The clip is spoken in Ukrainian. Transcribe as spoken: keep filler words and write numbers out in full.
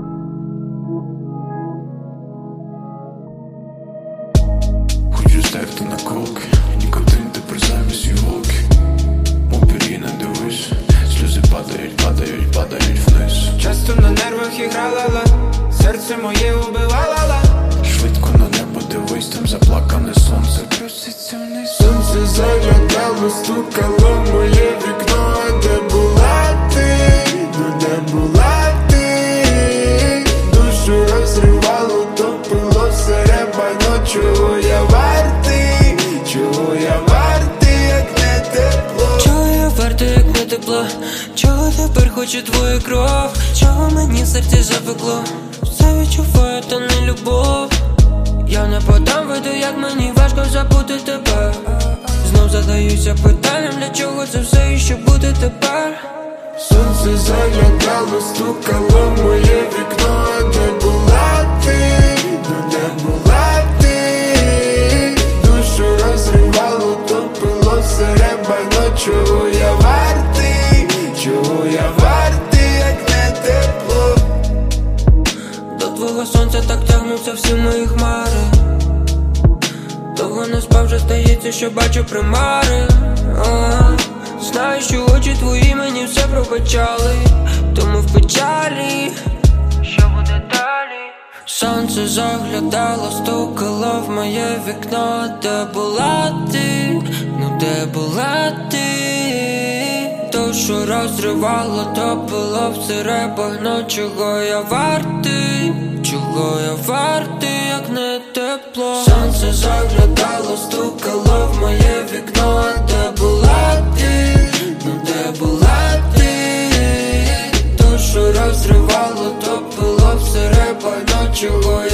Хочу стерти наколки, нікотин тепер замість іголки. Мопір'ї не дивись, сльози падають, падають, падають вниз. Часто на нервах іграла, ла серце моє убивала, ла Швидко на небо дивись, там заплакане сонце проситься вниз. Сонце заглядало, стукало в моє вікно. А де була ти? Ну де була ти? Душу розривало, топило серебано. Чого я вартий? Чого я вартий, як не тепло? Чого я вартий, як не тепло? Чого тепер хочу твою кров? Чого мені в серці запекло? Все відчуваю, та не любов. Я не подам виду, як мені важко забути тебе. Знов задаюся питанням, для чого це все і що буде тепер? Сонце заглядало, стукало в моє вікно. А де була ти? Ну де була ти? Душу розривало, топило серебано. Чого я вартий? Чого я вартий, як не тепло? До твого сонця так тягнуться всі мої хмари. Довго не спав, вже здається, що бачу примари. а, Знаю, що очі твої мені все пробачали. Тому в печалі, що буде далі? Сонце заглядало, стукало в моє вікно. Де була ти? Ну де була ти? То, що розривало, топило все ребагно. Чого я вартий? Чого я вартий, як не тепло? Сонце заглядало, стукало в моє вікно. Де була ти? Ну де була ти? То, що розривало, топило все ребагно. Чого